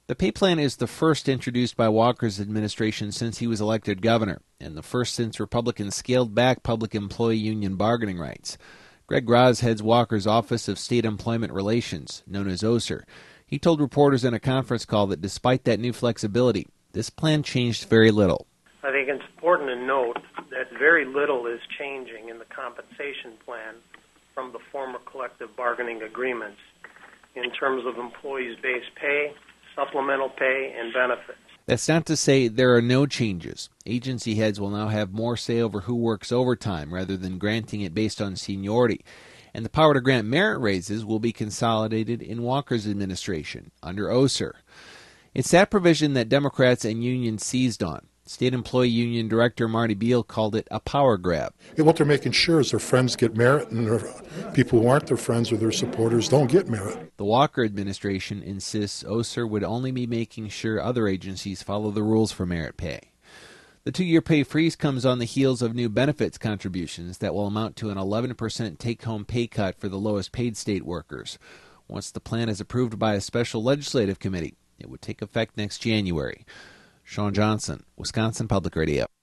The pay plan is the first introduced by Walker's administration since he was elected governor, and the first since Republicans scaled back public employee union bargaining rights. Greg Roz heads Walker's Office of State Employment Relations, known as OSER. He told reporters in a conference call that despite that new flexibility, this plan changed very little. I think it's important to note that very little is changing in the compensation plan from the former collective bargaining agreements in terms of employees' base pay, supplemental pay, and benefits. That's not to say there are no changes. Agency heads will now have more say over who works overtime rather than granting it based on seniority. And the power to grant merit raises will be consolidated in Walker's administration under OSER. It's that provision that Democrats and unions seized on. State Employee Union Director Marty Beal called it a power grab. What they're making sure is their friends get merit and their people who aren't their friends or their supporters don't get merit. The Walker administration insists OSER would only be making sure other agencies follow the rules for merit pay. The 2-year pay freeze comes on the heels of new benefits contributions that will amount to an 11% take-home pay cut for the lowest paid state workers. Once the plan is approved by a special legislative committee, it would take effect next January. Sean Johnson, Wisconsin Public Radio.